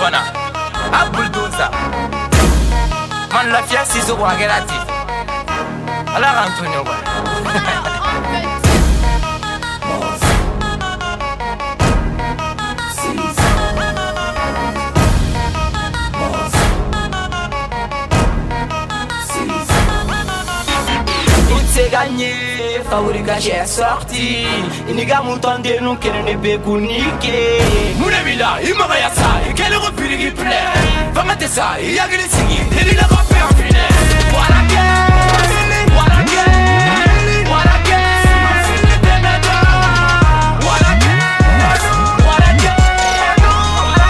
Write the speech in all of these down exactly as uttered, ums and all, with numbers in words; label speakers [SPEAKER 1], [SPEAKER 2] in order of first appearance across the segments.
[SPEAKER 1] fana a bulldozer man la fia si so wa gerati ala Antonio ba c'est gagné, fabrica j'ai sorti. Il gars m'entendait nous qu'elle ne peut pas niquer. Mounamila, il m'a rien ça, et quel repère qui plaît. Va mettre ça, il y a que les signes, et il a pas fait un filet. Voilà qu'elle, voilà qu'elle, voilà qu'elle, voilà qu'elle, voilà qu'elle, voilà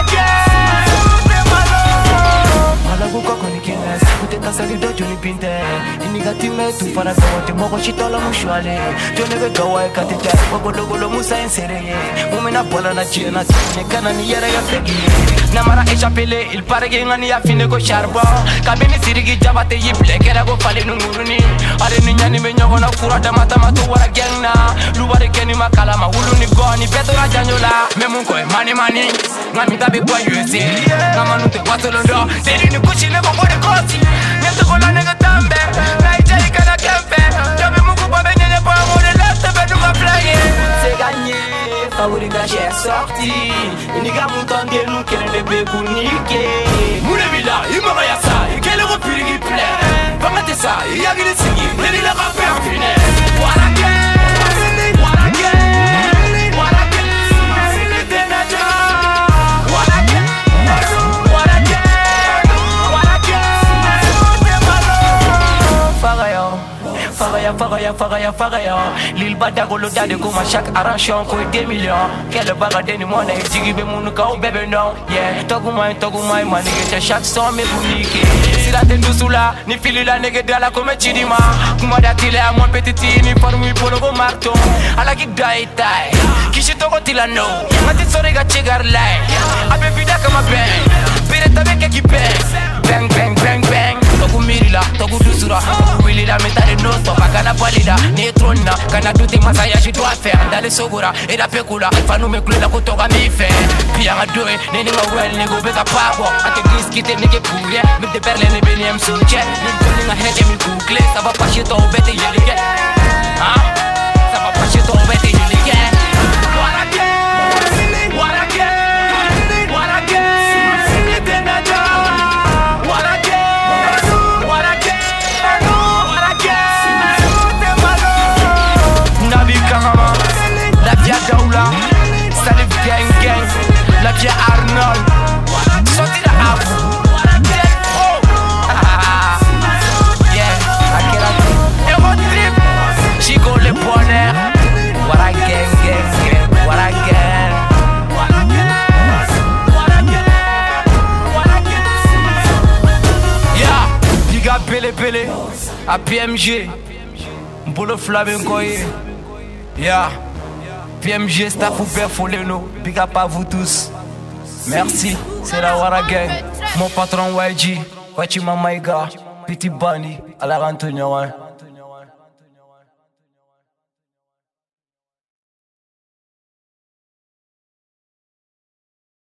[SPEAKER 1] qu'elle. Voilà pourquoi qu'on est qu'elle, c'est que t'as sali de Johnny Pinter. Time tu fara gawote moko chitola mushwale jone be gawa ka tita moko dogolo musa insereye mumena bola na chena ne kana ni yara ya fegi na mara échappé il paraît que ngani ya fine ko charbon kabini sirigi jabate yible kera go fale nunguruni ale ni nyani me nyogo na furata mata mata wara gengna lubare keni makala ma wuluni goni beto na janyola memun ko mani mani ngami tabe kwa U S A ngama nute watolondo seri ni kuchine ko bode kosi nyeto ko la nega tambe c'est gagné, fabrica j'ai sorti. Il gars m'entendait nous qu'elle ne peut pas niquer. Mounamila, il m'a rien ça, et quel repère qui plaît. Va mettre ça, il y a que les signes, et il a pas fait un filet. Voilà qu'elle, voilà qu'elle, voilà qu'elle, c'est Nadia. Voilà qu'elle, voilà qu'elle, voilà qu'elle, c'est malo. Fagaya. Fagaya, fagaya, fagaya, fagaya. Lil Badago le dade comme à chaque arrachant qu'on est deux millions. Quelle bagarre de moi n'a été guibé mon cao bébé non. Yeah, togumai, togumai, manigé chaque son mais bounique. Si la tête sous là, ni fili la nègre de la comme chidima. Kuma datile à mon petit ni formi pour le marteau. À la qui daï taï, qui se togo tilano. Mati sorega chegar lai. Abe vida comme ben. Pireta avec qui bang. Bang, bang, bang, bang. Togu mirila, togu dusura. Willy la metade no stop, kana valida. Ni trona, kana tuti masaya je dois faire. Dans les sogura, et la pekula. Fanu me clé la kotoga mi fait. Pia a deux, neni ma well, nego bega pago. Ate gris qui te nege pouye. Me de perle ne beniem suche. Ni calling a head mi google. Ça va pas chez toi, bête et yélige. Hein? Ça va pas chez toi, bête et yélige. Voilà qu'elle, voilà qu'elle, voilà qu'elle, c'est Nadia. Voilà qu'elle, voilà qu'elle, voilà qu'elle, c'est malo. Nabi Kahama, la via Daoula, Salif Gang Gang, la via Arnold, sorti la house. Chico le bonheur, voilà gang gang gang, voilà gang. Yeah, diga bele bele, à P M G, Mbolo Flamenco. Yeah, P M G staff ou père Foleno, big up à vous tous. Merci, c'est la Wara gang, mon patron Y G, Wachi Mamaïga, Petit Bani, à la Antonio.